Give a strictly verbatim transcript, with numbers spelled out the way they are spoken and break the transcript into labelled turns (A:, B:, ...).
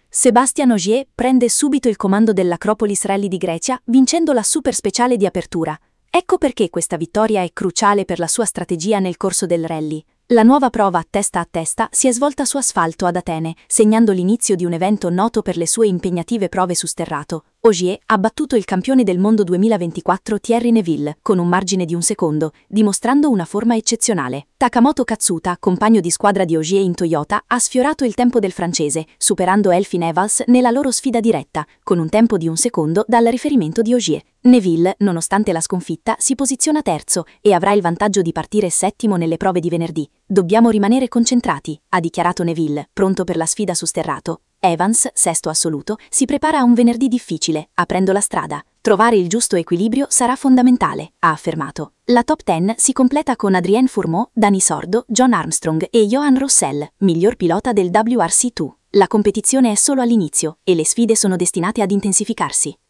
A: Sébastien Ogier prende subito il comando dell'Acropolis Rally di Grecia, vincendo la super speciale di apertura. Ecco perché questa vittoria è cruciale per la sua strategia nel corso del rally. La nuova prova a testa a testa si è svolta su asfalto ad Atene, segnando l'inizio di un evento noto per le sue impegnative prove su sterrato. Ogier ha battuto il campione del mondo duemilaventiquattro Thierry Neuville con un margine di un secondo, dimostrando una forma eccezionale. Takamoto Katsuta, compagno di squadra di Ogier in Toyota, ha sfiorato il tempo del francese, superando Elfyn Evans nella loro sfida diretta, con un tempo di un secondo dal riferimento di Ogier. Neuville, nonostante la sconfitta, si posiziona terzo e avrà il vantaggio di partire settimo nelle prove di venerdì. Dobbiamo rimanere concentrati, ha dichiarato Neuville, pronto per la sfida su sterrato. Evans, sesto assoluto, si prepara a un venerdì difficile, aprendo la strada. Trovare il giusto equilibrio sarà fondamentale, ha affermato. La top dieci si completa con Adrien Fourmont, Dani Sordo, John Armstrong e Johan Rossell, miglior pilota del W R C due. La competizione è solo all'inizio e le sfide sono destinate ad intensificarsi.